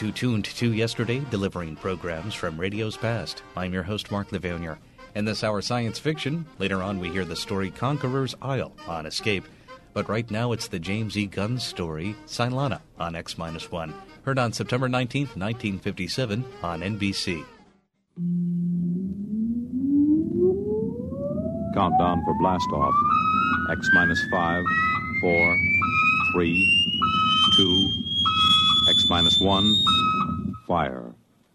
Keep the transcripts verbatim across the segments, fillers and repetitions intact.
to Tuned to Yesterday, delivering programs from radio's past. I'm your host, Mark Levanier. In this hour, science fiction. Later on, we hear the story Conqueror's Isle on Escape. But right now, it's the James E. Gunn story, Cylana, on X one. Heard on September nineteenth, nineteen fifty-seven, on N B C. Countdown for blast-off. X minus five, four, three, two, X minus one, fire.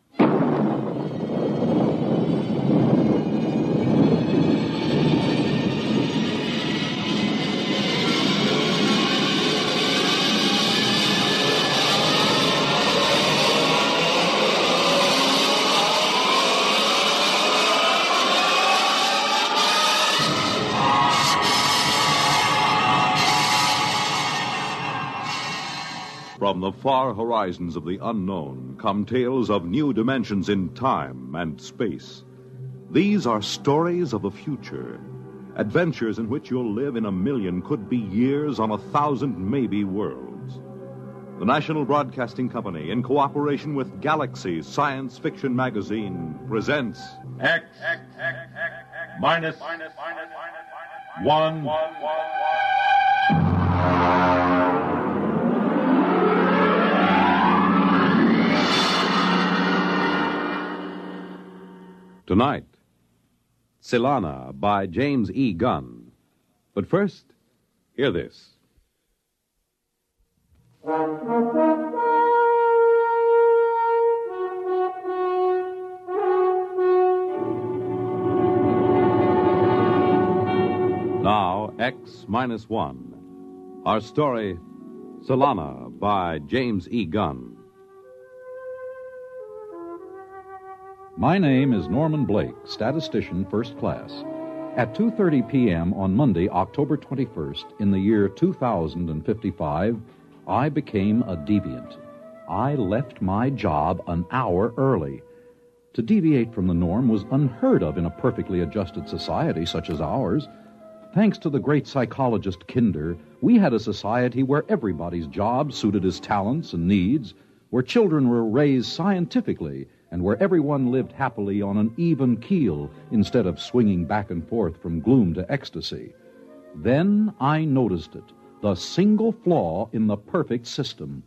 From the far horizons of the unknown come tales of new dimensions in time and space. These are stories of the future, adventures in which you'll live in a million could-be years on a thousand maybe worlds. The National Broadcasting Company, in cooperation with Galaxy Science Fiction Magazine, presents X, X, X, X, X minus, minus, minus, one, one, one, one. Tonight, Cylana by James E. Gunn. But first, hear this. Now, X minus one. Our story, Cylana by James E. Gunn. My name is Norman Blake, statistician first class. At two thirty p.m. on Monday, October twenty-first, in the year two thousand fifty-five, I became a deviant. I left my job an hour early. To deviate from the norm was unheard of in a perfectly adjusted society such as ours. Thanks to the great psychologist Kinder, we had a society where everybody's job suited his talents and needs, where children were raised scientifically, and where everyone lived happily on an even keel instead of swinging back and forth from gloom to ecstasy. Then I noticed it, the single flaw in the perfect system.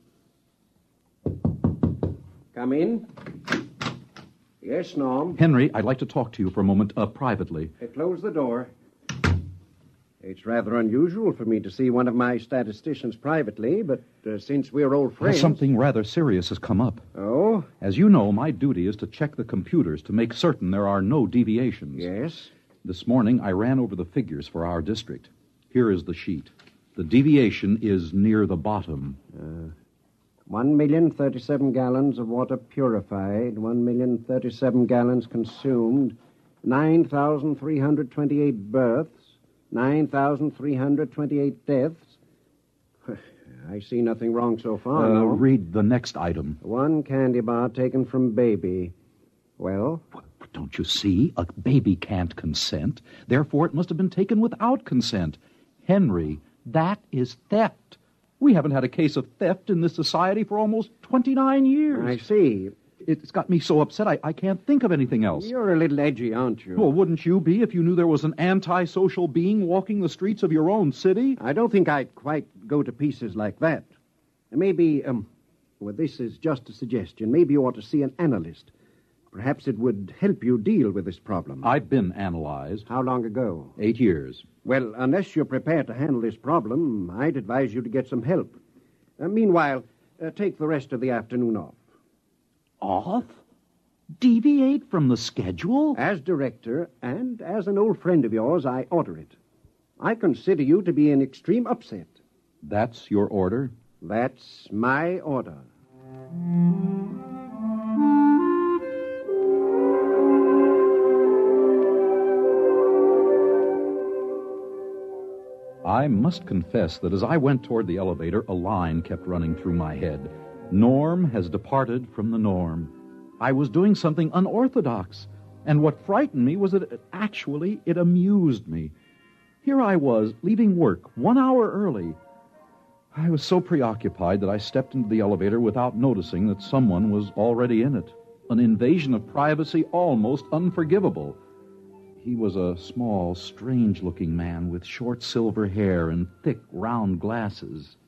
Come in. Yes, Norm. Henry, I'd like to talk to you for a moment, uh, privately. Uh, close the door. It's rather unusual for me to see one of my statisticians privately, but uh, since we're old friends... Well, something rather serious has come up. Oh? As you know, my duty is to check the computers to make certain there are no deviations. Yes? This morning, I ran over the figures for our district. Here is the sheet. The deviation is near the bottom. Uh, one million thirty-seven gallons of water purified, one million thirty-seven gallons consumed, nine thousand three hundred twenty-eight births, nine thousand three hundred twenty-eight deaths. I see nothing wrong so far. Uh, no. Read the next item. One candy bar taken from baby. Well? What, don't you see? A baby can't consent. Therefore, it must have been taken without consent. Henry, that is theft. We haven't had a case of theft in this society for almost twenty-nine years. I see. It's got me so upset I, I can't think of anything else. You're a little edgy, aren't you? Well, wouldn't you be if you knew there was an antisocial being walking the streets of your own city? I don't think I'd quite go to pieces like that. Maybe, um, well, this is just a suggestion. Maybe you ought to see an analyst. Perhaps it would help you deal with this problem. I've been analyzed. How long ago? Eight years. Well, unless you're prepared to handle this problem, I'd advise you to get some help. Uh, meanwhile, uh, take the rest of the afternoon off. Off? Deviate from the schedule? As director and as an old friend of yours, I order it. I consider you to be in extreme upset. That's your order? That's my order. I must confess that as I went toward the elevator, a line kept running through my head. Norm has departed from the norm. I was doing something unorthodox, and what frightened me was that it, actually it amused me. Here I was, leaving work one hour early. I was so preoccupied that I stepped into the elevator without noticing that someone was already in it. An invasion of privacy almost unforgivable. He was a small, strange-looking man with short silver hair and thick, round glasses.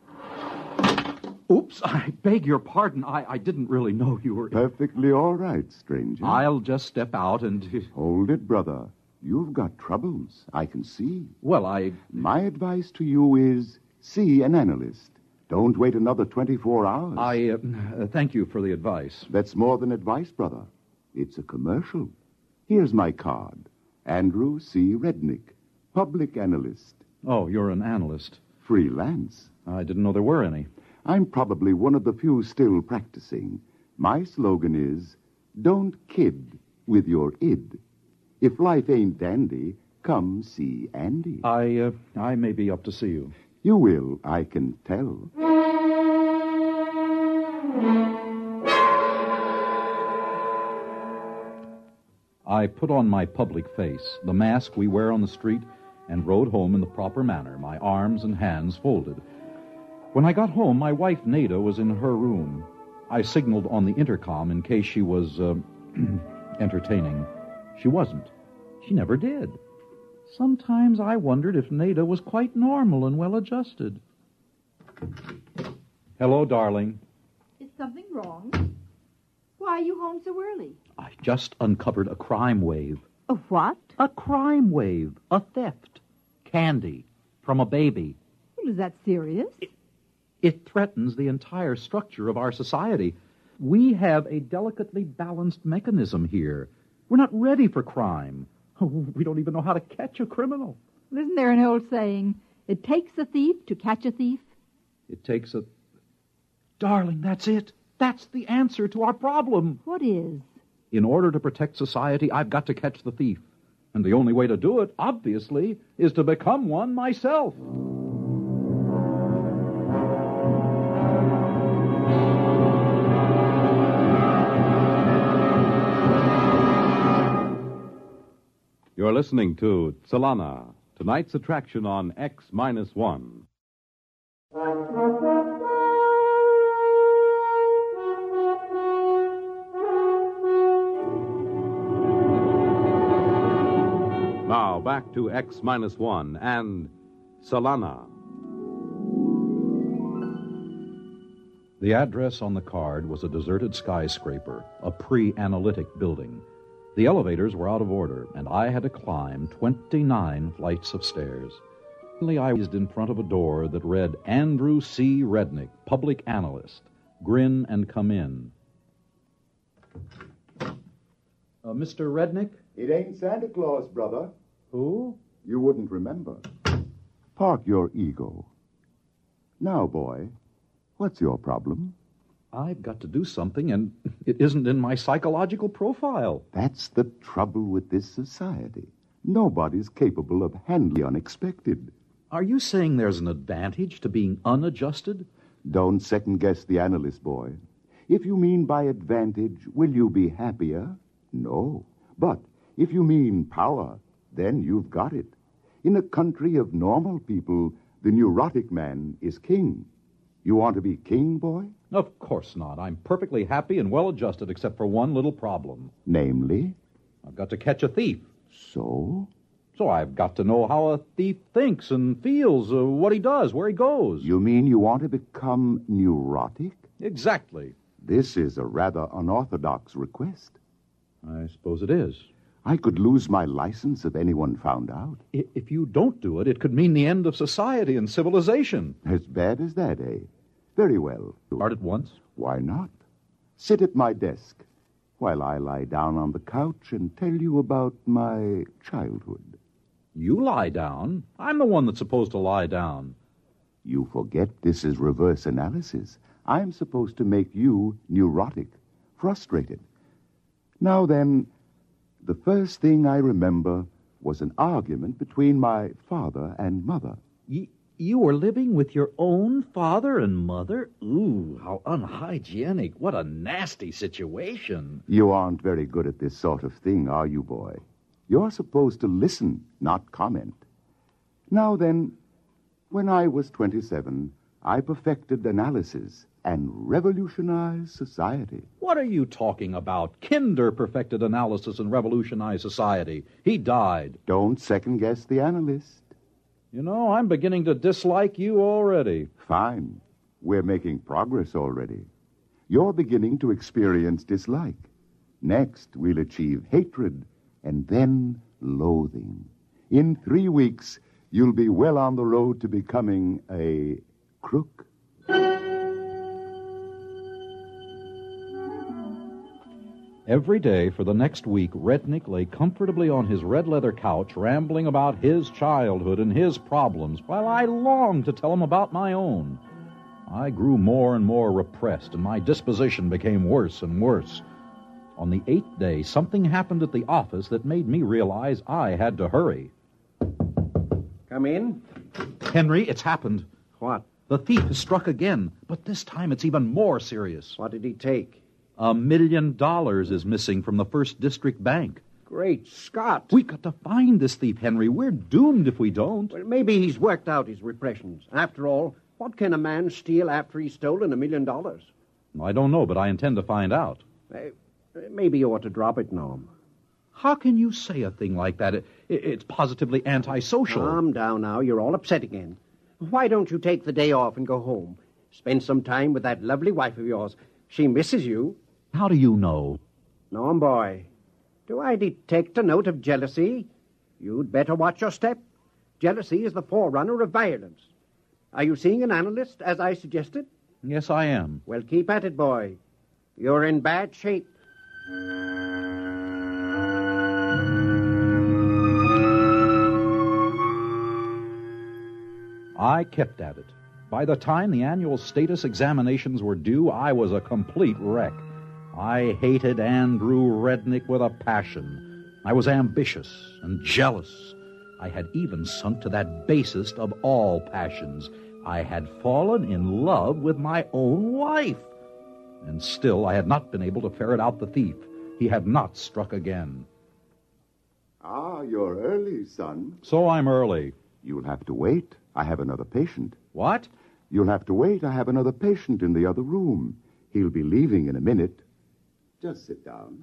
Oops, I beg your pardon. I, I didn't really know you were... Perfectly all right, stranger. I'll just step out and... Hold it, brother. You've got troubles, I can see. Well, I... My advice to you is see an analyst. Don't wait another twenty-four hours. I, uh, thank you for the advice. That's more than advice, brother. It's a commercial. Here's my card. Andrew C. Rednick, public analyst. Oh, you're an analyst. Freelance. I didn't know there were any. I'm probably one of the few still practicing. My slogan is, don't kid with your id. If life ain't dandy, come see Andy. I, uh, I may be up to see you. You will, I can tell. I put on my public face, the mask we wear on the street, and rode home in the proper manner, my arms and hands folded. When I got home, my wife, Nada, was in her room. I signaled on the intercom in case she was, uh, entertaining. She wasn't. She never did. Sometimes I wondered if Nada was quite normal and well-adjusted. Hello, darling. Is something wrong? Why are you home so early? I just uncovered a crime wave. A what? A crime wave. A theft. Candy. From a baby. Well, is that serious? It, it threatens the entire structure of our society. We have a delicately balanced mechanism here. We're not ready for crime. We don't even know how to catch a criminal. Well, isn't there an old saying, it takes a thief to catch a thief? It takes a... Darling, that's it. That's the answer to our problem. What is? In order to protect society, I've got to catch the thief. And the only way to do it, obviously, is to become one myself. You're listening to Solana, tonight's attraction on X minus one. Now, back to X minus one and Solana. The address on the card was a deserted skyscraper, a pre-analytic building. The elevators were out of order, and I had to climb twenty-nine flights of stairs. Finally, I was in front of a door that read, Andrew C. Rednick, public analyst. Grin and come in. Uh, Mister Rednick? It ain't Santa Claus, brother. Who? You wouldn't remember. Park your ego. Now, boy, what's your problem? I've got to do something, and it isn't in my psychological profile. That's the trouble with this society. Nobody's capable of handling the unexpected. Are you saying there's an advantage to being unadjusted? Don't second-guess the analyst, boy. If you mean by advantage, will you be happier? No. But if you mean power, then you've got it. In a country of normal people, the neurotic man is king. You want to be king, boy? Of course not. I'm perfectly happy and well-adjusted except for one little problem. Namely? I've got to catch a thief. So? So I've got to know how a thief thinks and feels, uh, what he does, where he goes. You mean you want to become neurotic? Exactly. This is a rather unorthodox request. I suppose it is. I could lose my license if anyone found out. I- if you don't do it, it could mean the end of society and civilization. As bad as that, eh? Very well. Start at once? Why not? Sit at my desk while I lie down on the couch and tell you about my childhood. You lie down. I'm the one that's supposed to lie down. You forget this is reverse analysis. I'm supposed to make you neurotic, frustrated. Now then, the first thing I remember was an argument between my father and mother. Y- you were living with your own father and mother? Ooh, how unhygienic. What a nasty situation. You aren't very good at this sort of thing, are you, boy? You're supposed to listen, not comment. Now then, when I was twenty-seven, I perfected analysis and revolutionized society. What are you talking about? Kinder perfected analysis and revolutionized society. He died. Don't second-guess the analyst. You know, I'm beginning to dislike you already. Fine. We're making progress already. You're beginning to experience dislike. Next, we'll achieve hatred, and then loathing. In three weeks, you'll be well on the road to becoming a crook. Every day for the next week, Rednick lay comfortably on his red leather couch, rambling about his childhood and his problems, while I longed to tell him about my own. I grew more and more repressed, and my disposition became worse and worse. On the eighth day, something happened at the office that made me realize I had to hurry. Come in. Henry, it's happened. What? The thief has struck again, but this time it's even more serious. What did he take? A million dollars is missing from the First District Bank. Great Scott. We've got to find this thief, Henry. We're doomed if we don't. Well, maybe he's worked out his repressions. After all, what can a man steal after he's stolen a million dollars? I don't know, but I intend to find out. Uh, maybe you ought to drop it, Norm. How can you say a thing like that? It, it, it's positively antisocial. Calm down now. You're all upset again. Why don't you take the day off and go home? Spend some time with that lovely wife of yours. She misses you. How do you know? Norm, boy, do I detect a note of jealousy? You'd better watch your step. Jealousy is the forerunner of violence. Are you seeing an analyst, as I suggested? Yes, I am. Well, keep at it, boy. You're in bad shape. I kept at it. By the time the annual status examinations were due, I was a complete wreck. I hated Andrew Rednick with a passion. I was ambitious and jealous. I had even sunk to that basest of all passions. I had fallen in love with my own wife. And still I had not been able to ferret out the thief. He had not struck again. Ah, you're early, son. So I'm early. You'll have to wait. I have another patient. What? You'll have to wait. I have another patient in the other room. He'll be leaving in a minute. Just sit down.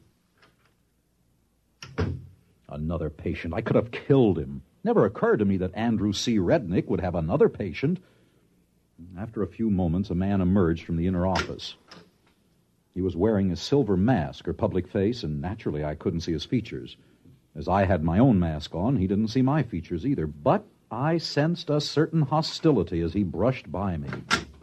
Another patient. I could have killed him. Never occurred to me that Andrew C. Rednick would have another patient. After a few moments, a man emerged from the inner office. He was wearing a silver mask or public face, and naturally I couldn't see his features. As I had my own mask on, he didn't see my features either, but I sensed a certain hostility as he brushed by me.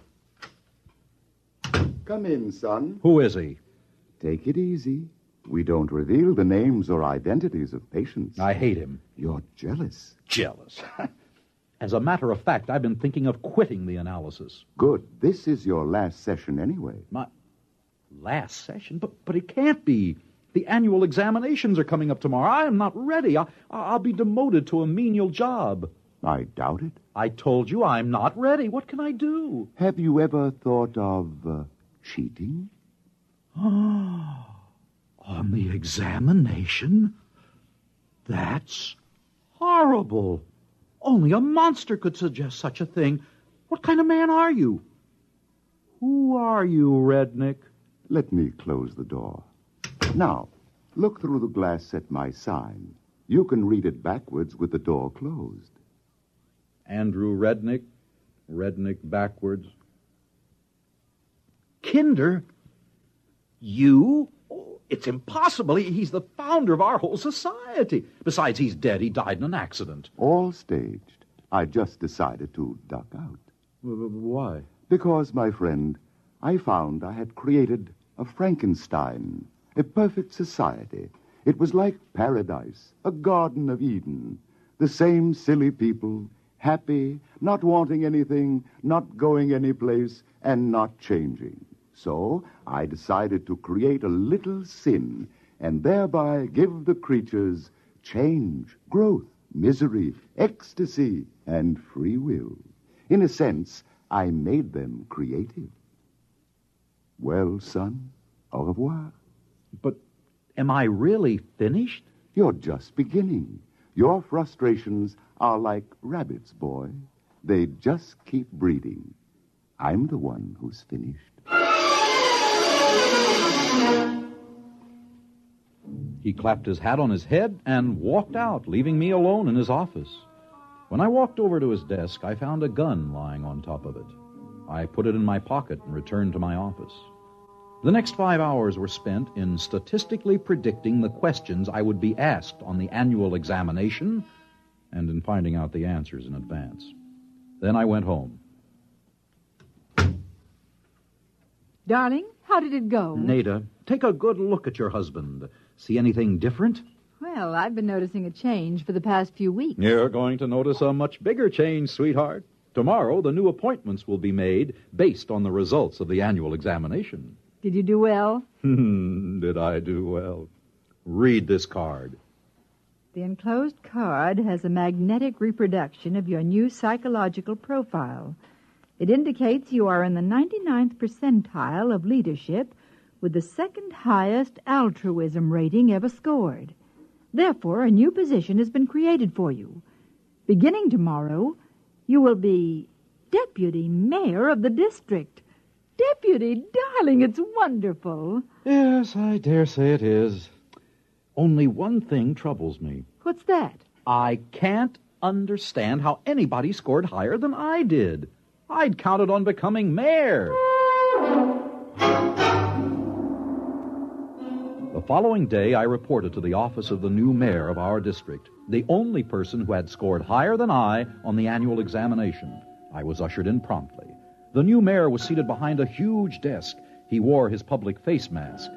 Come in, son. Who is he? Take it easy. We don't reveal the names or identities of patients. I hate him. You're jealous. Jealous. As a matter of fact, I've been thinking of quitting the analysis. Good. This is your last session anyway. My last session? But, but it can't be. The annual examinations are coming up tomorrow. I am not ready. I, I'll be demoted to a menial job. I doubt it. I told you I'm not ready. What can I do? Have you ever thought of uh, cheating? On the examination? That's horrible. Only a monster could suggest such a thing. What kind of man are you? Who are you, Rednick? Let me close the door. Now, look through the glass at my sign. You can read it backwards with the door closed. Andrew Rednick, Rednick backwards. Kinder? You? Oh, it's impossible. He, he's the founder of our whole society. Besides, he's dead. He died in an accident. All staged. I just decided to duck out. Why? Because, my friend, I found I had created a Frankenstein, a perfect society. It was like paradise, a Garden of Eden. The same silly people, happy, not wanting anything, not going anyplace, and not changing. So I decided to create a little sin and thereby give the creatures change, growth, misery, ecstasy, and free will. In a sense, I made them creative. Well, son, au revoir. But am I really finished? You're just beginning. Your frustrations are like rabbits, boy. They just keep breeding. I'm the one who's finished. He clapped his hat on his head and walked out, leaving me alone in his office. When I walked over to his desk, I found a gun lying on top of it. I put it in my pocket and returned to my office. The next five hours were spent in statistically predicting the questions I would be asked on the annual examination and in finding out the answers in advance. Then I went home. Darling, how did it go? Nada, take a good look at your husband. See anything different? Well, I've been noticing a change for the past few weeks. You're going to notice a much bigger change, sweetheart. Tomorrow, the new appointments will be made based on the results of the annual examination. Did you do well? Did I do well? Read this card. The enclosed card has a magnetic reproduction of your new psychological profile. It indicates you are in the ninety-ninth percentile of leadership with the second highest altruism rating ever scored. Therefore, a new position has been created for you. Beginning tomorrow, you will be deputy mayor of the district. Deputy, darling, it's wonderful. Yes, I dare say it is. Only one thing troubles me. What's that? I can't understand how anybody scored higher than I did. I'd counted on becoming mayor. The following day, I reported to the office of the new mayor of our district, the only person who had scored higher than I on the annual examination. I was ushered in promptly. The new mayor was seated behind a huge desk. He wore his public face mask.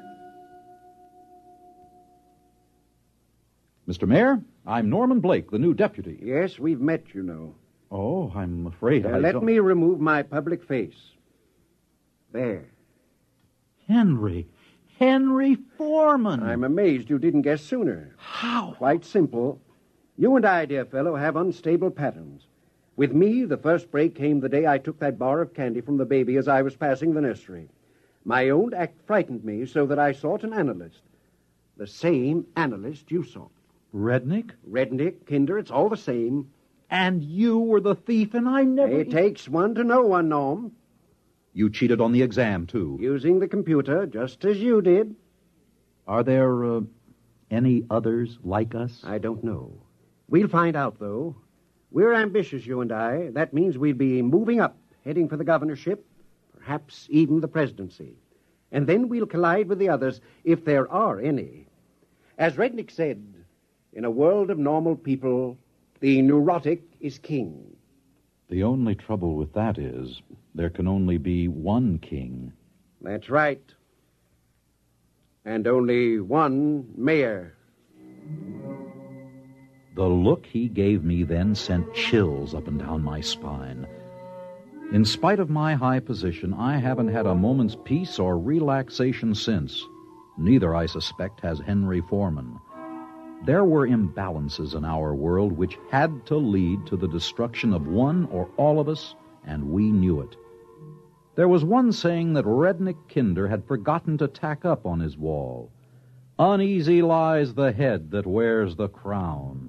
Mister Mayor, I'm Norman Blake, the new deputy. Yes, we've met, you know. Oh, I'm afraid Uh, I let don't... me remove my public face. There. Henry. Henry Foreman. I'm amazed you didn't guess sooner. How? Quite simple. You and I, dear fellow, have unstable patterns. With me, the first break came the day I took that bar of candy from the baby as I was passing the nursery. My own act frightened me so that I sought an analyst. The same analyst you sought. Rednick? Rednick, Kinder, it's all the same. And you were the thief, and I never... It takes one to know one, Norm. You cheated on the exam, too. Using the computer, just as you did. Are there uh, any others like us? I don't know. We'll find out, though. We're ambitious, you and I. That means we'll be moving up, heading for the governorship, perhaps even the presidency. And then we'll collide with the others, if there are any. As Rednick said, in a world of normal people, the neurotic is king. The only trouble with that is there can only be one king. That's right. And only one mayor. The look he gave me then sent chills up and down my spine. In spite of my high position, I haven't had a moment's peace or relaxation since. Neither, I suspect, has Henry Foreman. There were imbalances in our world which had to lead to the destruction of one or all of us, and we knew it. There was one saying that Rednick Kinder had forgotten to tack up on his wall. Uneasy lies the head that wears the crown.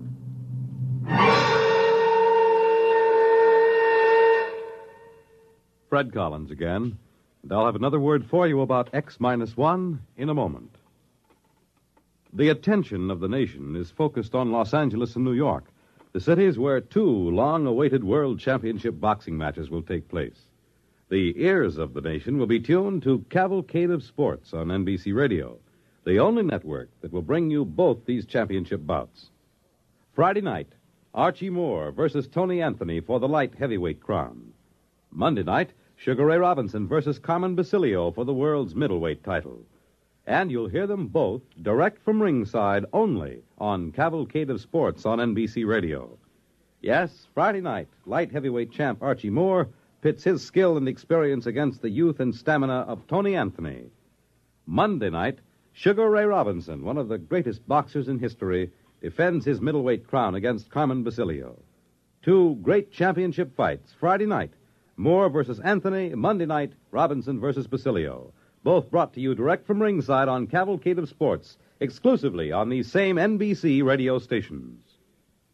Fred Collins again, and I'll have another word for you about X minus one in a moment. The attention of the nation is focused on Los Angeles and New York, the cities where two long-awaited World Championship boxing matches will take place. The ears of the nation will be tuned to Cavalcade of Sports on N B C Radio, the only network that will bring you both these championship bouts. Friday night, Archie Moore versus Tony Anthony for the light heavyweight crown. Monday night, Sugar Ray Robinson versus Carmen Basilio for the world's middleweight title. And you'll hear them both direct from ringside only on Cavalcade of Sports on N B C Radio. Yes, Friday night, light heavyweight champ Archie Moore pits his skill and experience against the youth and stamina of Tony Anthony. Monday night, Sugar Ray Robinson, one of the greatest boxers in history, defends his middleweight crown against Carmen Basilio. Two great championship fights, Friday night, Moore versus Anthony, Monday night, Robinson versus Basilio. Both brought to you direct from ringside on Cavalcade of Sports, exclusively on these same N B C radio stations.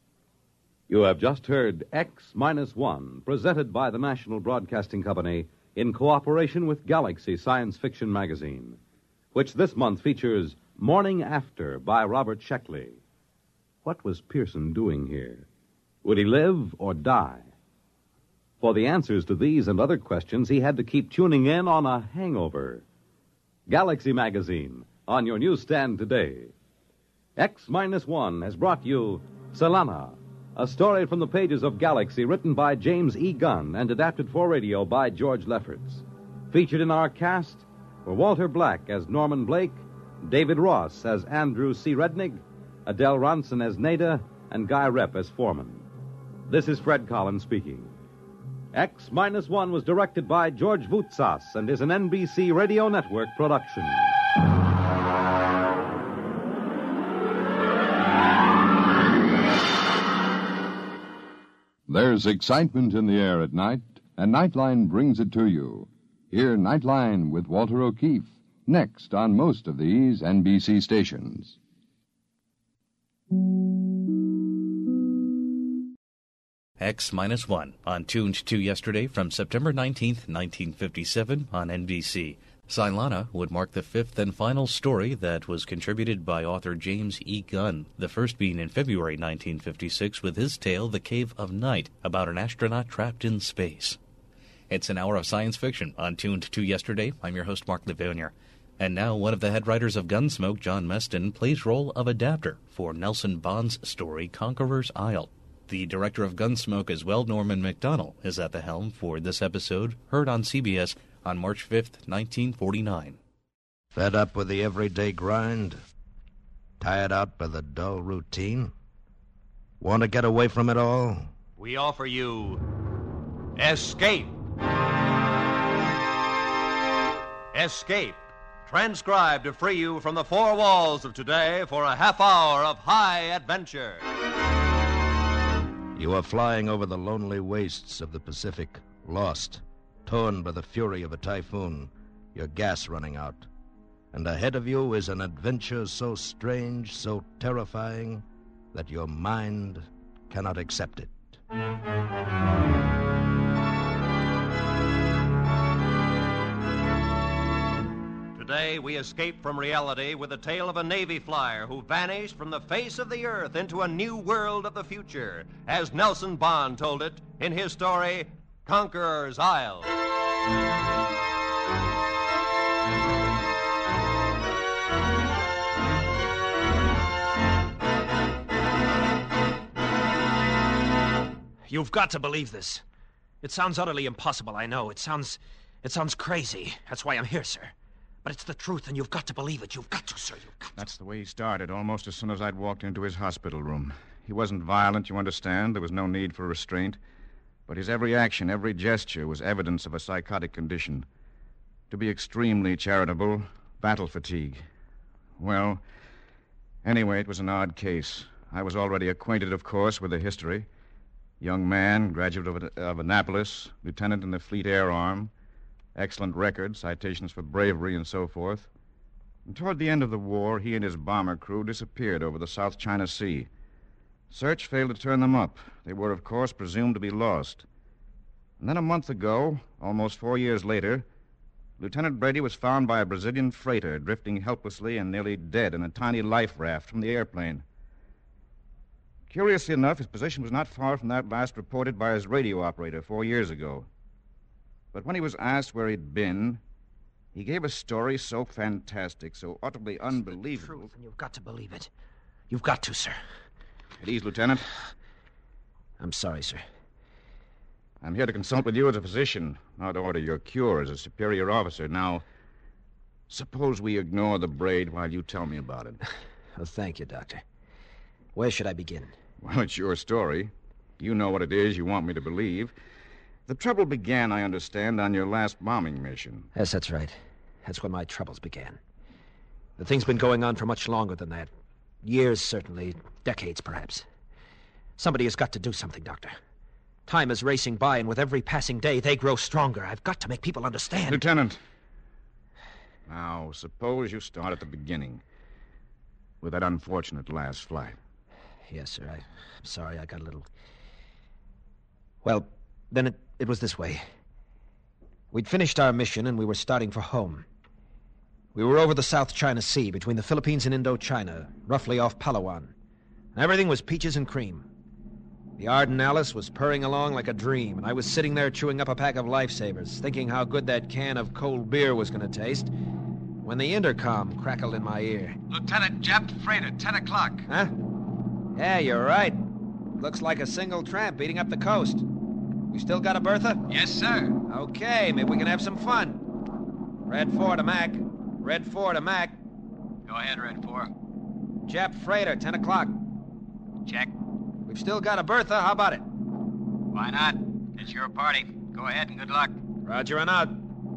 You have just heard X minus one, presented by the National Broadcasting Company in cooperation with Galaxy Science Fiction Magazine, which this month features Morning After by Robert Sheckley. What was Pearson doing here? Would he live or die? For the answers to these and other questions, he had to keep tuning in on a hangover. Galaxy Magazine, on your newsstand today. X minus one has brought you Selana, a story from the pages of Galaxy written by James E. Gunn and adapted for radio by George Lefferts. Featured in our cast were Walter Black as Norman Blake, David Ross as Andrew C. Rednig, Adele Ronson as Nada, and Guy Rep as Foreman. This is Fred Collins speaking. X minus one was directed by George Voutsas and is an N B C Radio Network production. There's excitement in the air at night, and Nightline brings it to you. Hear Nightline with Walter O'Keefe, next on most of these N B C stations. X minus one, on Tuned to Yesterday from September nineteenth, nineteen fifty-seven on N B C. Cylana would mark the fifth and final story that was contributed by author James E. Gunn, the first being in February nineteen fifty-six with his tale The Cave of Night, about an astronaut trapped in space. It's an hour of science fiction on Tuned to Yesterday. I'm your host, Mark Levonier. And now one of the head writers of Gunsmoke, John Meston, plays role of adapter for Nelson Bond's story Conqueror's Isle. The director of Gunsmoke as well, Norman Macdonnell, is at the helm for this episode, heard on C B S on March fifth, nineteen forty-nine. Fed up with the everyday grind? Tired out by the dull routine? Want to get away from it all? We offer you Escape. Escape, transcribed to free you from the four walls of today for a half hour of high adventure. You are flying over the lonely wastes of the Pacific, lost, torn by the fury of a typhoon, your gas running out. And ahead of you is an adventure so strange, so terrifying, that your mind cannot accept it. Today, we escape from reality with the tale of a Navy flyer who vanished from the face of the earth into a new world of the future, as Nelson Bond told it in his story, Conqueror's Isle. You've got to believe this. It sounds utterly impossible, I know. It sounds... it sounds crazy. That's why I'm here, sir. But it's the truth, and you've got to believe it. You've got to, sir. You've got to. That's the way he started, almost as soon as I'd walked into his hospital room. He wasn't violent, you understand. There was no need for restraint. But his every action, every gesture was evidence of a psychotic condition. To be extremely charitable, battle fatigue. Well, anyway, it was an odd case. I was already acquainted, of course, with the history. Young man, graduate of, of Annapolis, lieutenant in the Fleet Air Arm. Excellent record, citations for bravery and so forth. And toward the end of the war, he and his bomber crew disappeared over the South China Sea. Search failed to turn them up. They were, of course, presumed to be lost. And then a month ago, almost four years later, Lieutenant Brady was found by a Brazilian freighter drifting helplessly and nearly dead in a tiny life raft from the airplane. Curiously enough, his position was not far from that last reported by his radio operator four years ago. But when he was asked where he'd been, he gave a story so fantastic, so utterly unbelievable. It's the truth, and you've got to believe it. You've got to, sir. At ease, Lieutenant. I'm sorry, sir. I'm here to consult with you as a physician, not order your cure as a superior officer. Now, suppose we ignore the braid while you tell me about it. Oh, thank you, Doctor. Where should I begin? Well, it's your story. You know what it is you want me to believe. The trouble began, I understand, on your last bombing mission. Yes, that's right. That's when my troubles began. The thing's been going on for much longer than that. Years, certainly. Decades, perhaps. Somebody has got to do something, Doctor. Time is racing by, and with every passing day, they grow stronger. I've got to make people understand. Lieutenant. Now, suppose you start at the beginning. With that unfortunate last flight. Yes, sir. I, I'm sorry I got a little... Well, then it, it was this way. We'd finished our mission, and we were starting for home. We were over the South China Sea, between the Philippines and Indochina, roughly off Palawan. Everything was peaches and cream. The Arden Alice was purring along like a dream, and I was sitting there chewing up a pack of lifesavers, thinking how good that can of cold beer was going to taste, when the intercom crackled in my ear. Lieutenant, Jap freighter, ten o'clock. Huh? Yeah, you're right. Looks like a single tramp beating up the coast. You still got a Bertha? Yes, sir. Okay, maybe we can have some fun. Red four to Mac. Red four to Mac. Go ahead, Red four. Jap freighter, ten o'clock. Check. We've still got a Bertha. How about it? Why not? It's your party. Go ahead and good luck. Roger and out.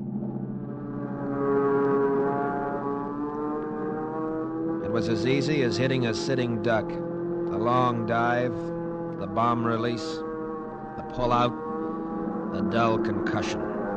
It was as easy as hitting a sitting duck. The long dive, the bomb release, the pull-out, the dull concussion.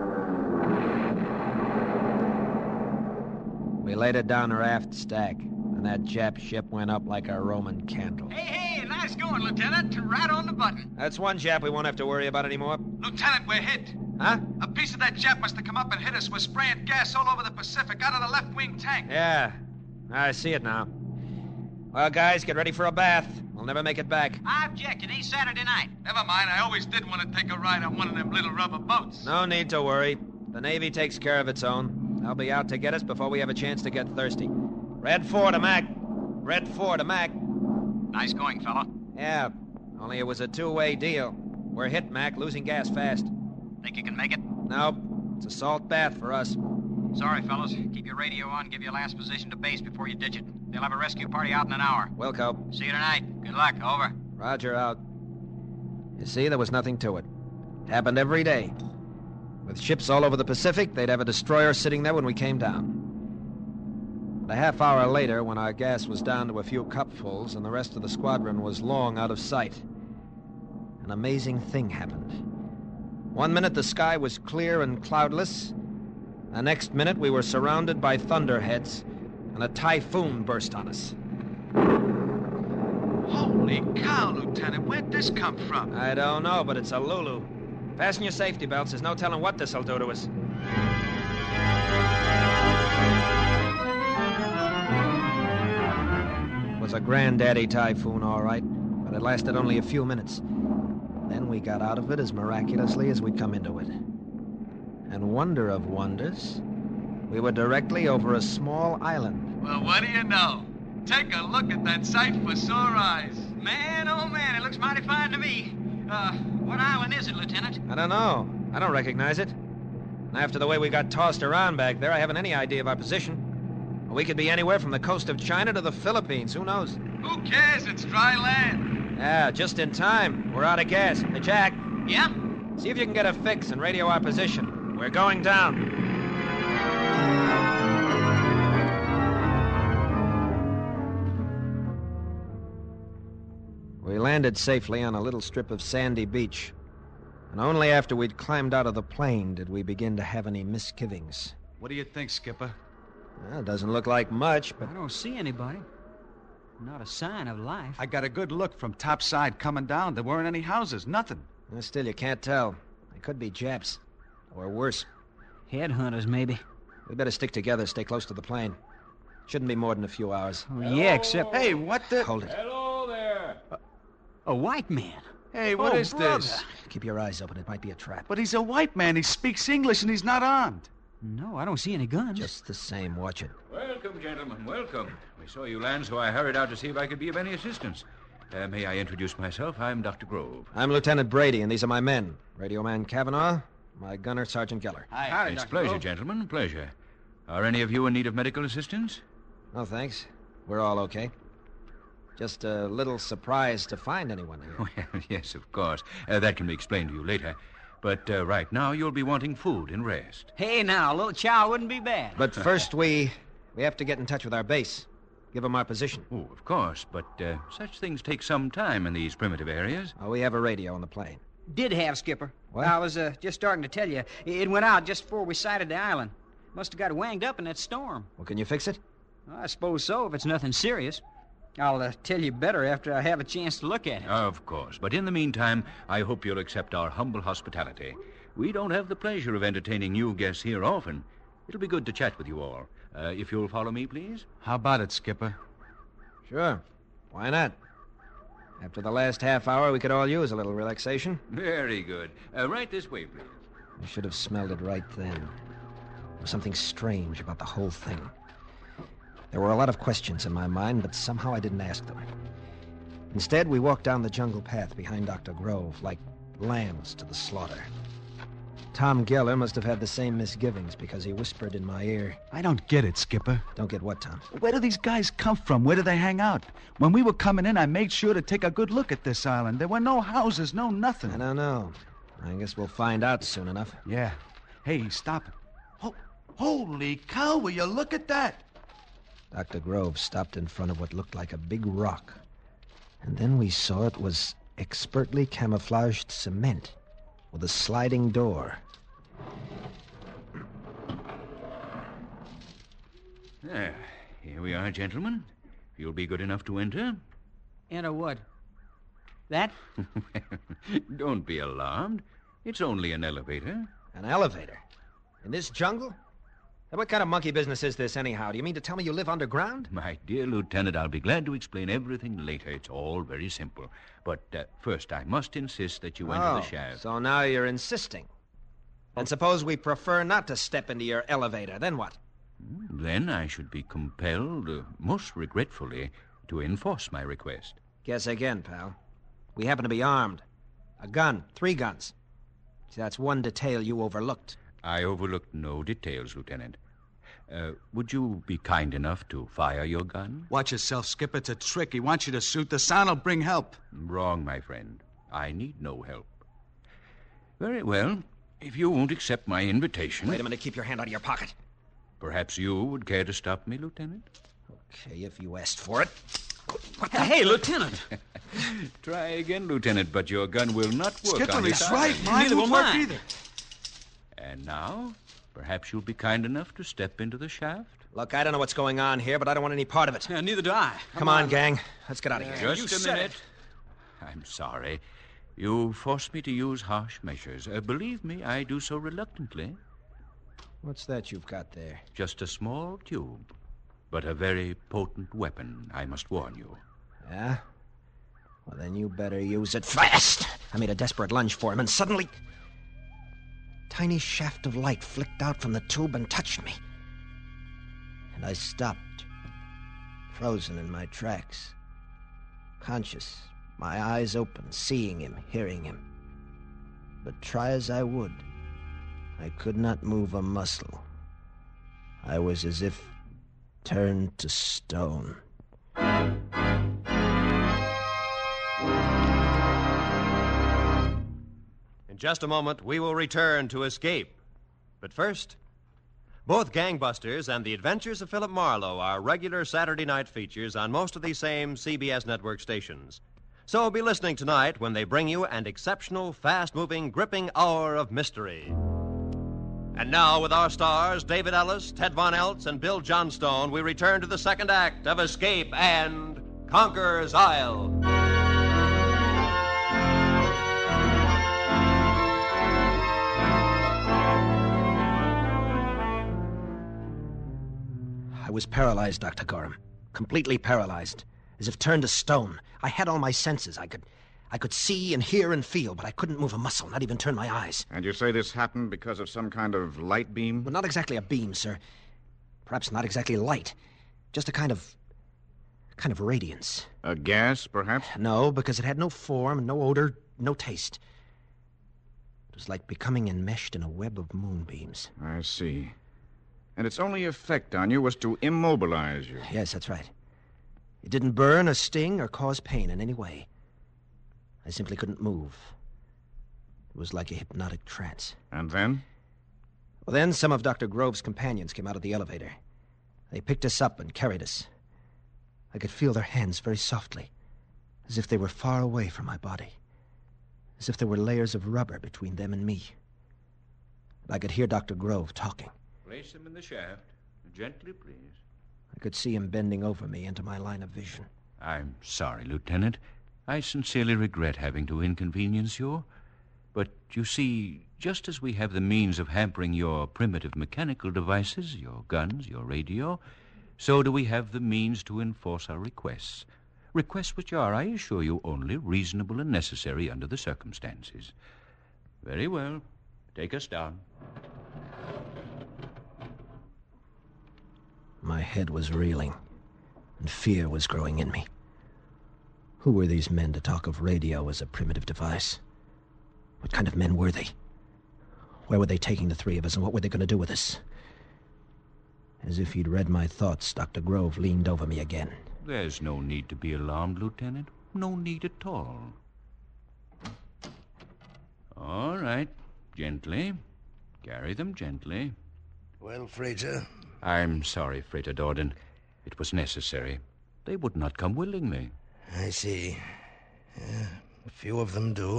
We laid it down her aft stack, and that Jap ship went up like a Roman candle. Hey, hey, nice going, Lieutenant. Right on the button. That's one Jap we won't have to worry about anymore. Lieutenant, we're hit. Huh? A piece of that Jap must have come up and hit us. We're spraying gas all over the Pacific out of the left wing tank. Yeah, I see it now. Well, guys, get ready for a bath. We'll never make it back. I object. It ain't Saturday night. Never mind. I always did want to take a ride on one of them little rubber boats. No need to worry. The Navy takes care of its own. They'll be out to get us before we have a chance to get thirsty. Red four to Mac. Red four to Mac. Nice going, fella. Yeah, only it was a two-way deal. We're hit, Mac, losing gas fast. Think you can make it? Nope. It's a salt bath for us. Sorry, fellas. Keep your radio on. Give your last position to base before you ditch it. They'll have a rescue party out in an hour. Wilco. See you tonight. Good luck. Over. Roger, out. You see, there was nothing to it. It happened every day. With ships all over the Pacific, they'd have a destroyer sitting there when we came down. But a half hour later, when our gas was down to a few cupfuls and the rest of the squadron was long out of sight, an amazing thing happened. One minute the sky was clear and cloudless. The next minute we were surrounded by thunderheads, and a typhoon burst on us. Holy cow, Lieutenant. Where'd this come from? I don't know, but it's a Lulu. Fasten your safety belts. There's no telling what this'll do to us. It was a granddaddy typhoon, all right, but it lasted only a few minutes. Then we got out of it as miraculously as we'd come into it. And wonder of wonders, we were directly over a small island. Well, what do you know? Take a look at that sight for sore eyes. Man, oh man, it looks mighty fine to me. Uh, what island is it, Lieutenant? I don't know. I don't recognize it. And after the way we got tossed around back there, I haven't any idea of our position. We could be anywhere from the coast of China to the Philippines. Who knows? Who cares? It's dry land. Yeah, just in time. We're out of gas. Hey, Jack. Yeah? See if you can get a fix and radio our position. We're going down. We landed safely on a little strip of sandy beach. And only after we'd climbed out of the plane did we begin to have any misgivings. What do you think, Skipper? Well, it doesn't look like much, but... I don't see anybody. Not a sign of life. I got a good look from topside coming down. There weren't any houses, nothing. Well, still, you can't tell. They could be Japs. Or worse. Headhunters, maybe. We better stick together, stay close to the plane. Shouldn't be more than a few hours. Oh, yeah, except... Hey, what the... Hold it. Hello there. A, a white man. Hey, what oh, is brother. this? Keep your eyes open. It might be a trap. But he's a white man. He speaks English and he's not armed. No, I don't see any guns. Just the same, watch it. Welcome, gentlemen, welcome. We saw you land, so I hurried out to see if I could be of any assistance. Uh, may I introduce myself? I'm Doctor Grove. I'm Lieutenant Brady, and these are my men. Radio Man Kavanaugh, my gunner, Sergeant Geller. Hi, Howdy, It's a Doctor pleasure, Grove. gentlemen, pleasure. Are any of you in need of medical assistance? No, thanks. We're all okay. Just a little surprised to find anyone here. Well, yes, of course. Uh, that can be explained to you later. But uh, right now, you'll be wanting food and rest. Hey, now, a little chow wouldn't be bad. But first, we we have to get in touch with our base. Give them our position. Oh, of course, but uh, such things take some time in these primitive areas. Oh, we have a radio on the plane. Did have, Skipper. What? I was uh, just starting to tell you. It went out just before we sighted the island. Must have got wanged up in that storm. Well, can you fix it? I suppose so, if it's nothing serious. I'll uh, tell you better after I have a chance to look at it. Of course. But in the meantime, I hope you'll accept our humble hospitality. We don't have the pleasure of entertaining new guests here often. It'll be good to chat with you all. Uh, if you'll follow me, please. How about it, Skipper? Sure. Why not? After the last half hour, we could all use a little relaxation. Very good. Uh, right this way, please. I should have smelled it right then. There was something strange about the whole thing. There were a lot of questions in my mind, but somehow I didn't ask them. Instead, we walked down the jungle path behind Doctor Grove, like lambs to the slaughter. Tom Geller must have had the same misgivings because he whispered in my ear. I don't get it, Skipper. Don't get what, Tom? Where do these guys come from? Where do they hang out? When we were coming in, I made sure to take a good look at this island. There were no houses, no nothing. I don't know. I guess we'll find out soon enough. Yeah. Hey, stop it. Oh, holy cow, will you look at that? Doctor Grove stopped in front of what looked like a big rock. And then we saw it was expertly camouflaged cement with a sliding door. There. Here we are, gentlemen. If you'll be good enough to enter. Enter what? That? Don't be alarmed. It's only an elevator. An elevator? In this jungle? What kind of monkey business is this, anyhow? Do you mean to tell me you live underground? My dear Lieutenant, I'll be glad to explain everything later. It's all very simple. But uh, first, I must insist that you enter oh, the shaft. So now you're insisting. And suppose we prefer not to step into your elevator. Then what? Then I should be compelled, uh, most regretfully, to enforce my request. Guess again, pal. We happen to be armed. A gun. Three guns. See, that's one detail you overlooked. I overlooked no details, Lieutenant. Uh, would you be kind enough to fire your gun? Watch yourself, Skipper. It's a trick. He wants you to shoot. The sound will bring help. Wrong, my friend. I need no help. Very well. If you won't accept my invitation... Wait a minute. Keep your hand out of your pocket. Perhaps you would care to stop me, Lieutenant? Okay, if you asked for it. What the hey, Lieutenant! Try again, Lieutenant, but your gun will not work Skipper, on he's this right. island. Mine Neither won't will work mine. either. And now, perhaps you'll be kind enough to step into the shaft? Look, I don't know what's going on here, but I don't want any part of it. Yeah, neither do I. Come, Come on, on, gang. Let's get out of here. Just a minute. It. I'm sorry. You forced me to use harsh measures. Uh, believe me, I do so reluctantly. What's that you've got there? Just a small tube, but a very potent weapon, I must warn you. Yeah? Well, then you better use it fast. I made a desperate lunge for him, and suddenly... a tiny shaft of light flicked out from the tube and touched me. And I stopped, frozen in my tracks. Conscious, my eyes open, seeing him, hearing him. But try as I would, I could not move a muscle. I was as if turned to stone. In just a moment, we will return to Escape. But first, both Gangbusters and The Adventures of Philip Marlowe are regular Saturday night features on most of these same C B S network stations. So be listening tonight when they bring you an exceptional, fast-moving, gripping hour of mystery. And now, with our stars, David Ellis, Ted Von Eltz, and Bill Johnstone, we return to the second act of Escape and Conqueror's Isle. I was paralyzed, Doctor Gorham. Completely paralyzed. As if turned to stone. I had all my senses. I could... I could see and hear and feel, but I couldn't move a muscle, not even turn my eyes. And you say this happened because of some kind of light beam? Well, not exactly a beam, sir. Perhaps not exactly light. Just a kind of... kind of radiance. A gas, perhaps? No, because it had no form, no odor, no taste. It was like becoming enmeshed in a web of moonbeams. I see. And its only effect on you was to immobilize you. Yes, that's right. It didn't burn or sting or cause pain in any way. I simply couldn't move. It was like a hypnotic trance. And then? Well, then some of Doctor Grove's companions came out of the elevator. They picked us up and carried us. I could feel their hands very softly, as if they were far away from my body, as if there were layers of rubber between them and me. And I could hear Doctor Grove talking. Place him in the shaft. Gently, please. I could see him bending over me into my line of vision. I'm sorry, Lieutenant. I sincerely regret having to inconvenience you. But, you see, Just as we have the means of hampering your primitive mechanical devices, your guns, your radio, so do we have the means to enforce our requests. Requests which are, I assure you, only reasonable and necessary under the circumstances. Very well. Take us down. My head was reeling, and fear was growing in me. Who were these men to talk of radio as a primitive device? What kind of men were they? Where were they taking the three of us, and what were they going to do with us? As if he'd read my thoughts, Doctor Grove leaned over me again. There's no need to be alarmed, Lieutenant. No need at all. All right. Gently. Carry them gently. Well, Frater? I'm sorry, Frater Dorden. It was necessary. They would not come willingly. I see. Yeah, a few of them do.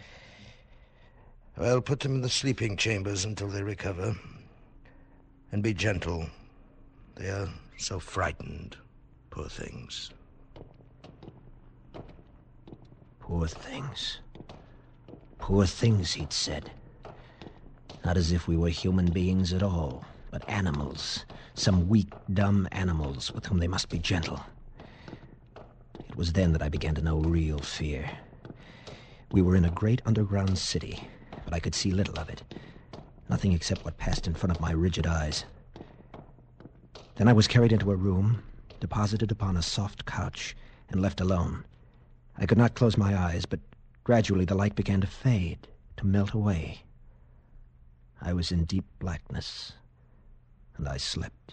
Well, put them in the sleeping chambers until they recover. And be gentle. They are so frightened. Poor things. Poor things. Poor things, he'd said. Not as if we were human beings at all, but animals. Some weak, dumb animals with whom they must be gentle. It was then that I began to know real fear. We were in a great underground city, but I could see little of it. Nothing except what passed in front of my rigid eyes. Then I was carried into a room, deposited upon a soft couch, and left alone. I could not close my eyes, but gradually the light began to fade, to melt away. I was in deep blackness, and I slept.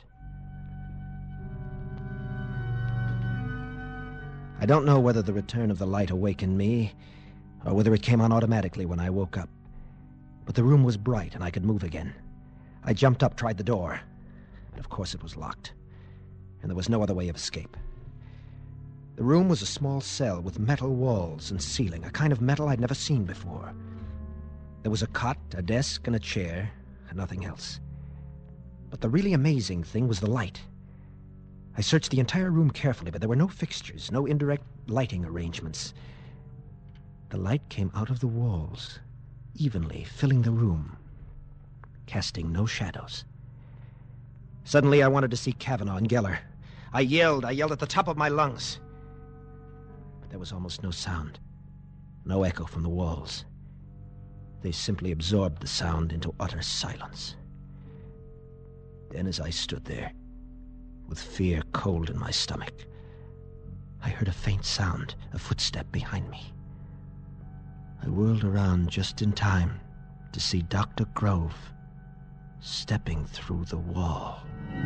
I don't know whether the return of the light awakened me, or whether it came on automatically when I woke up. But the room was bright, and I could move again. I jumped up, tried the door, but of course it was locked, and there was no other way of escape. The room was a small cell with metal walls and ceiling, a kind of metal I'd never seen before. There was a cot, a desk, and a chair, and nothing else. But the really amazing thing was the light. I searched the entire room carefully, but there were no fixtures, no indirect lighting arrangements. The light came out of the walls, evenly filling the room, casting no shadows. Suddenly I wanted to see Cavanaugh and Geller. I yelled, I yelled at the top of my lungs. But there was almost no sound, no echo from the walls. They simply absorbed the sound into utter silence. Then as I stood there, with fear cold in my stomach, I heard a faint sound, a footstep behind me. I whirled around just in time to see Doctor Grove stepping through the wall.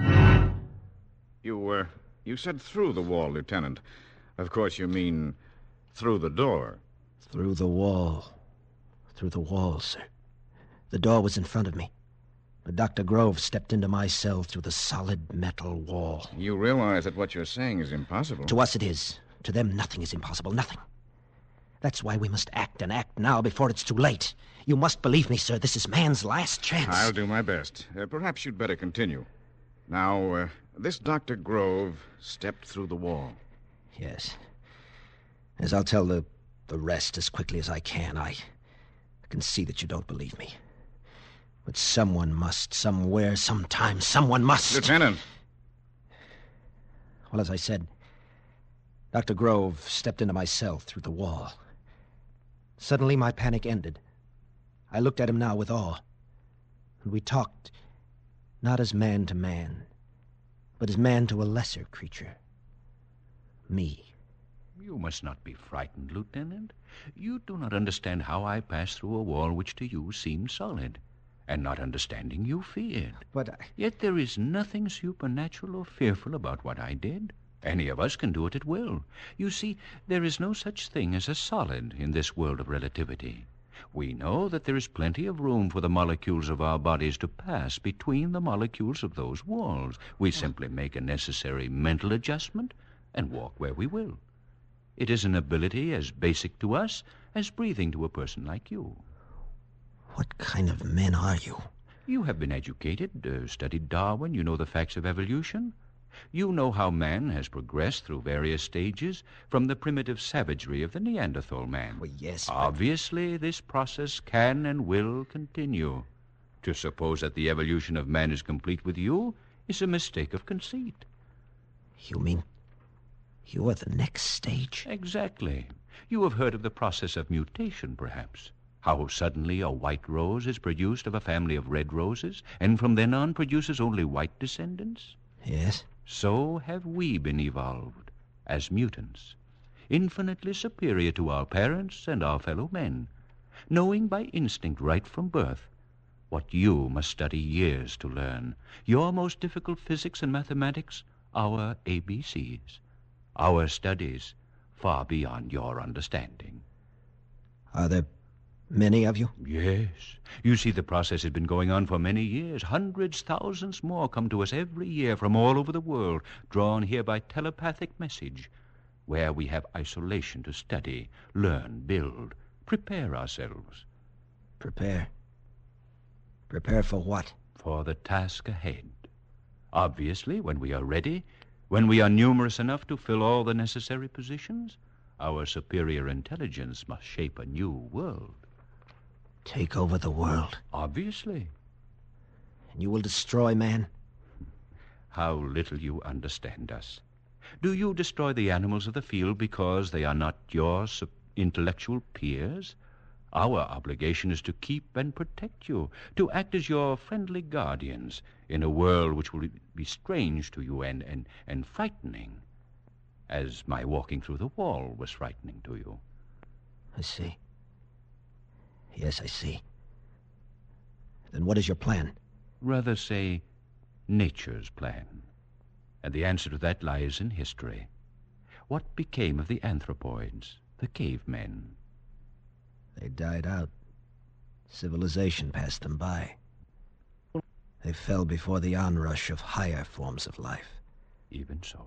You, uh, you said through the wall, Lieutenant. Of course you mean through the door. Through the wall. Through the wall, sir. The door was in front of me, but Doctor Grove stepped into my cell through the solid metal wall. You realize that what you're saying is impossible. To us it is. To them, nothing is impossible. Nothing. That's why we must act, and act now before it's too late. You must believe me, sir. This is man's last chance. I'll do my best. Uh, perhaps you'd better continue. Now, uh, this Doctor Grove stepped through the wall. Yes. As I'll tell the, the rest as quickly as I can, I, I can see that you don't believe me. But someone must, somewhere, sometime, someone must. Lieutenant! Well, as I said, Doctor Grove stepped into my cell through the wall. Suddenly, my panic ended. I looked at him now with awe. And we talked, not as man to man, but as man to a lesser creature. Me. You must not be frightened, Lieutenant. You do not understand how I passed through a wall which to you seemed solid. And not understanding, you feared. But I... Yet there is nothing supernatural or fearful about what I did. Any of us can do it at will. You see, there is no such thing as a solid in this world of relativity. We know that there is plenty of room for the molecules of our bodies to pass between the molecules of those walls. We simply make a necessary mental adjustment and walk where we will. It is an ability as basic to us as breathing to a person like you. What kind of men are you? You have been educated, uh, studied Darwin, you know the facts of evolution. You know how man has progressed through various stages from the primitive savagery of the Neanderthal man. Well, yes, but... Obviously, this process can and will continue. To suppose that the evolution of man is complete with you is a mistake of conceit. You mean you are the next stage? Exactly. You have heard of the process of mutation, perhaps. How suddenly a white rose is produced of a family of red roses, and from then on produces only white descendants? Yes. So have we been evolved, as mutants, infinitely superior to our parents and our fellow men, knowing by instinct right from birth what you must study years to learn, your most difficult physics and mathematics, our A B Cs, our studies far beyond your understanding. Are there many of you? Yes. You see, the process has been going on for many years. Hundreds, thousands more come to us every year from all over the world, drawn here by telepathic message, where we have isolation to study, learn, build, prepare ourselves. Prepare? Prepare for what? For the task ahead. Obviously, when we are ready, when we are numerous enough to fill all the necessary positions, our superior intelligence must shape a new world. Take over the world? Obviously. And you will destroy man? How little you understand us. Do you destroy the animals of the field because they are not your intellectual peers? Our obligation is to keep and protect you, to act as your friendly guardians in a world which will be strange to you and, and, and frightening, as my walking through the wall was frightening to you. I see. Yes, I see. Then what is your plan? Rather say, nature's plan. And the answer to that lies in history. What became of the anthropoids, the cavemen? They died out. Civilization passed them by. They fell before the onrush of higher forms of life. Even so.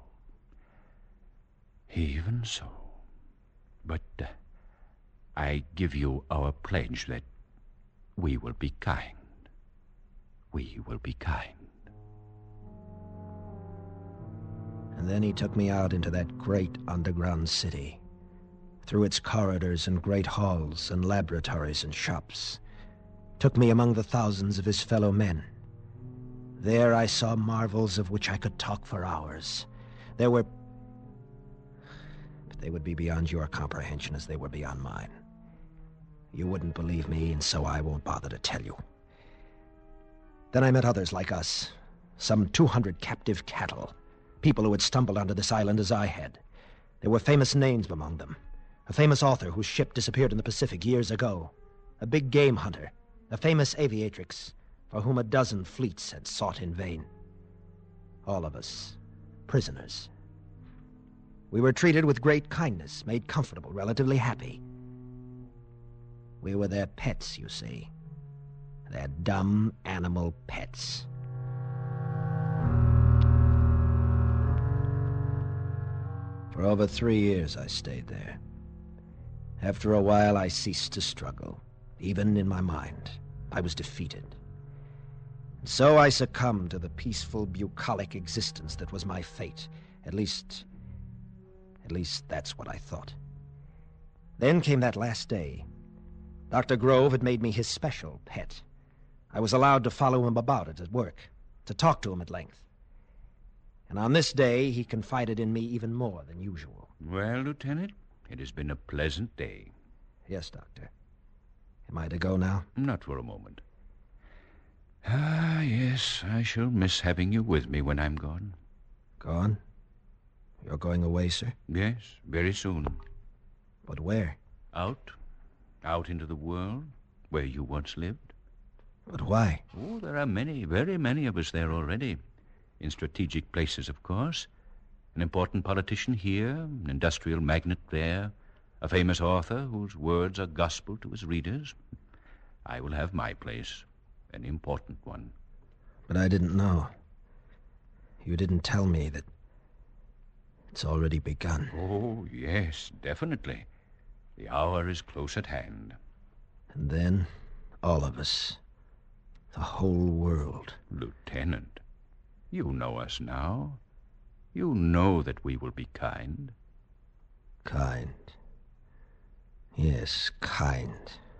Even so. But uh, I give you our pledge that we will be kind. We will be kind. And then he took me out into that great underground city, through its corridors and great halls and laboratories and shops. Took me among the thousands of his fellow men. There I saw marvels of which I could talk for hours. There were... But they would be beyond your comprehension as they were beyond mine. You wouldn't believe me, and so I won't bother to tell you. Then I met others like us, some two hundred captive cattle, people who had stumbled onto this island as I had. There were famous names among them. A famous author whose ship disappeared in the Pacific years ago. A big game hunter. A famous aviatrix for whom a dozen fleets had sought in vain. All of us, prisoners. We were treated with great kindness, made comfortable, relatively happy. We were their pets, you see. Their dumb animal pets. For over three years I stayed there. After a while I ceased to struggle. Even in my mind, I was defeated. And so I succumbed to the peaceful, bucolic existence that was my fate. At least... At least that's what I thought. Then came that last day. Doctor Grove had made me his special pet. I was allowed to follow him about at his work, to talk to him at length. And on this day, he confided in me even more than usual. Well, Lieutenant, it has been a pleasant day. Yes, Doctor. Am I to go now? Not for a moment. Ah, yes, I shall miss having you with me when I'm gone. Gone? You're going away, sir? Yes, very soon. But where? Out. Out into the world, where you once lived. But why? Oh, there are many, very many of us there already. In strategic places, of course. An important politician here, an industrial magnate there, a famous author whose words are gospel to his readers. I will have my place, an important one. But I didn't know. You didn't tell me that it's already begun. Oh, yes, definitely. The hour is close at hand. And then, all of us, the whole world. Lieutenant, you know us now. You know that we will be kind. Kind. Yes, kind.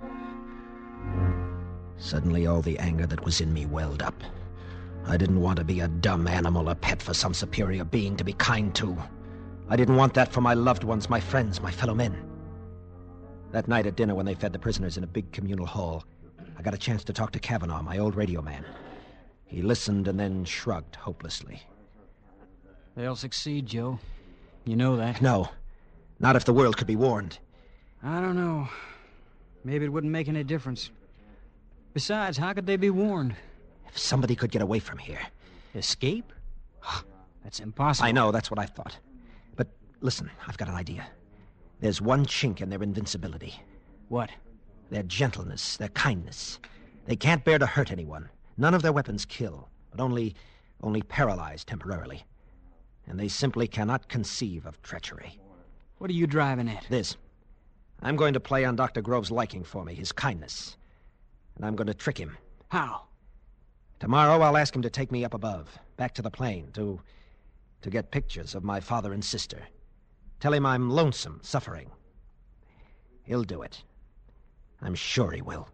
Suddenly all the anger that was in me welled up. I didn't want to be a dumb animal, a pet for some superior being to be kind to. I didn't want that for my loved ones, my friends, my fellow men. That night at dinner when they fed the prisoners in a big communal hall, I got a chance to talk to Kavanaugh, my old radio man. He listened and then shrugged hopelessly. They'll succeed, Joe. You know that. No. Not if the world could be warned. I don't know. Maybe it wouldn't make any difference. Besides, how could they be warned? If somebody could get away from here. Escape? That's impossible. I know, that's what I thought. But listen, I've got an idea. There's one chink in their invincibility. What? Their gentleness, their kindness. They can't bear to hurt anyone. None of their weapons kill, but only, only paralyze temporarily. And they simply cannot conceive of treachery. What are you driving at? This. I'm going to play on Doctor Grove's liking for me, his kindness. And I'm going to trick him. How? Tomorrow I'll ask him to take me up above, back to the plane, to... to get pictures of my father and sister. Tell him I'm lonesome, suffering. He'll do it. I'm sure he will.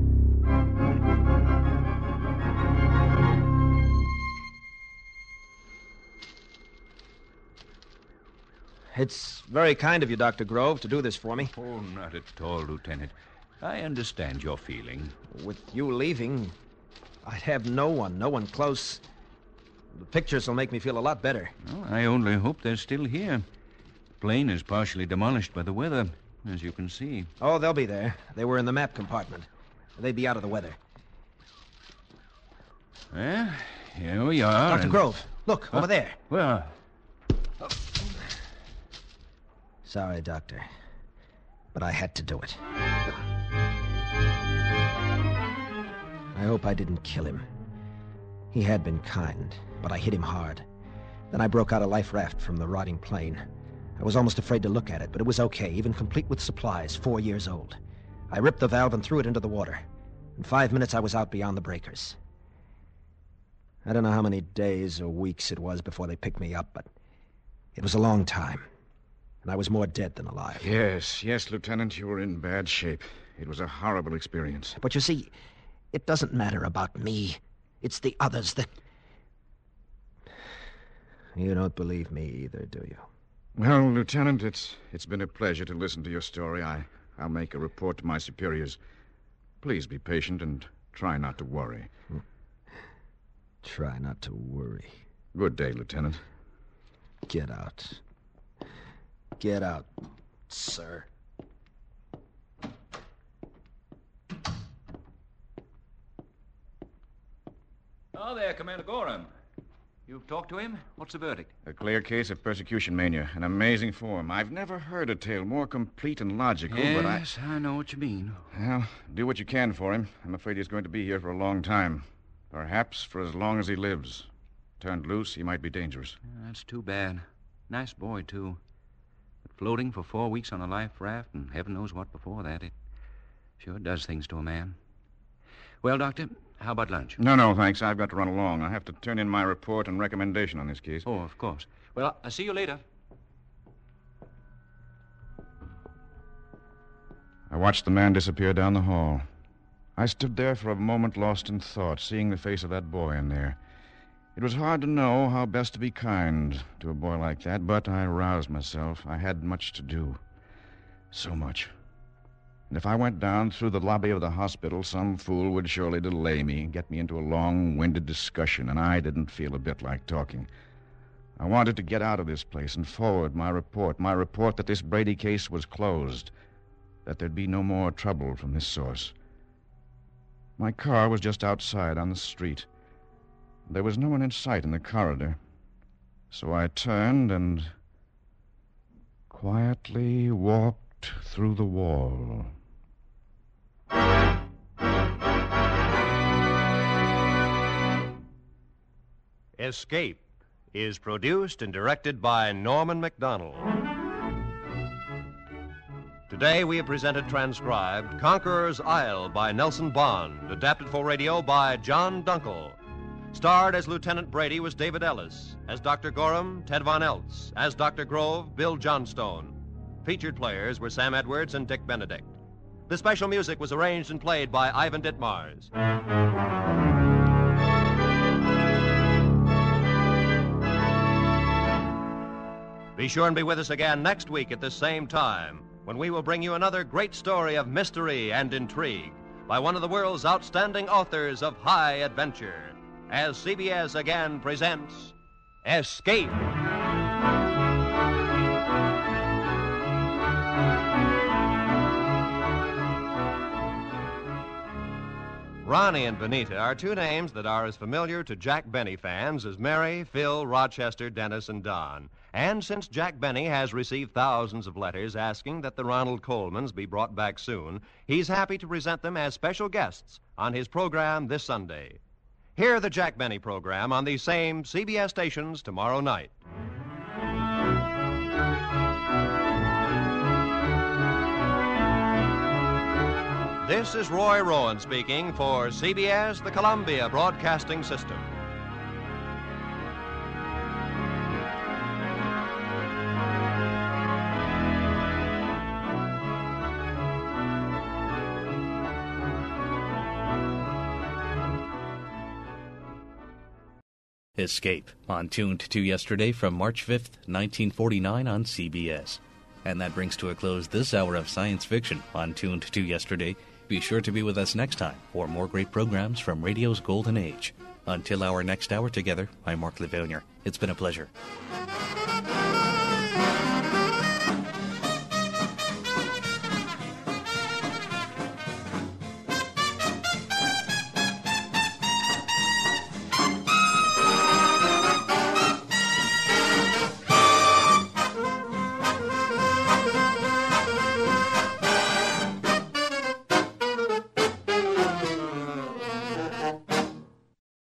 It's very kind of you, Doctor Grove, to do this for me. Oh, not at all, Lieutenant. I understand your feeling. With you leaving, I'd have no one, no one close. The pictures will make me feel a lot better. Well, I only hope they're still here. The plane is partially demolished by the weather, as you can see. Oh, they'll be there. They were in the map compartment. They'd be out of the weather. Well, here we are. Doctor and... Grove, look, huh? over there. Where? Oh. Sorry, Doctor, but I had to do it. I hope I didn't kill him. He had been kind, but I hit him hard. Then I broke out a life raft from the rotting plane. I was almost afraid to look at it, but it was okay, even complete with supplies, four years old. I ripped the valve and threw it into the water. In five minutes, I was out beyond the breakers. I don't know how many days or weeks it was before they picked me up, but it was a long time. And I was more dead than alive. Yes, yes, Lieutenant, you were in bad shape. It was a horrible experience. But you see, it doesn't matter about me. It's the others that... You don't believe me either, do you? Well, Lieutenant, it's it's been a pleasure to listen to your story. I, I'll make a report to my superiors. Please be patient and try not to worry. Try not to worry. Good day, Lieutenant. Get out. Get out, sir. Oh, there, Commander Gorham. You've talked to him? What's the verdict? A clear case of persecution mania. An amazing form. I've never heard a tale more complete and logical, yes, but I... Yes, I know what you mean. Well, do what you can for him. I'm afraid he's going to be here for a long time. Perhaps for as long as he lives. Turned loose, he might be dangerous. That's too bad. Nice boy, too. But floating for four weeks on a life raft, and heaven knows what before that, it sure does things to a man. Well, Doctor, how about lunch? No, no, thanks. I've got to run along. I have to turn in my report and recommendation on this case. Oh, of course. Well, I'll see you later. I watched the man disappear down the hall. I stood there for a moment lost in thought, seeing the face of that boy in there. It was hard to know how best to be kind to a boy like that, but I roused myself. I had much to do. So much. And if I went down through the lobby of the hospital, some fool would surely delay me and get me into a long-winded discussion, and I didn't feel a bit like talking. I wanted to get out of this place and forward my report, my report that this Brady case was closed, that there'd be no more trouble from this source. My car was just outside on the street. There was no one in sight in the corridor. So I turned and quietly walked through the wall. Escape is produced and directed by Norman MacDonald. Today we have presented transcribed Conqueror's Isle by Nelson Bond, adapted for radio by John Dunkel. Starred as Lieutenant Brady was David Ellis. As Doctor Gorham, Ted Von Eltz. As Doctor Grove, Bill Johnstone. Featured players were Sam Edwards and Dick Benedict. The special music was arranged and played by Ivan Ditmars. Be sure and be with us again next week at this same time, when we will bring you another great story of mystery and intrigue by one of the world's outstanding authors of high adventure, as C B S again presents Escape. Ronnie and Benita are two names that are as familiar to Jack Benny fans as Mary, Phil, Rochester, Dennis, and Don. And since Jack Benny has received thousands of letters asking that the Ronald Colemans be brought back soon, he's happy to present them as special guests on his program this Sunday. Hear the Jack Benny program on these same C B S stations tomorrow night. This is Roy Rowan speaking for C B S, the Columbia Broadcasting System. Escape, on Tuned to yesterday from March fifth, nineteen forty-nine on C B S. And that brings to a close this hour of science fiction on Tuned to yesterday. Be sure to be with us next time for more great programs from radio's golden age. Until our next hour together, I'm Mark Livounier. It's been a pleasure.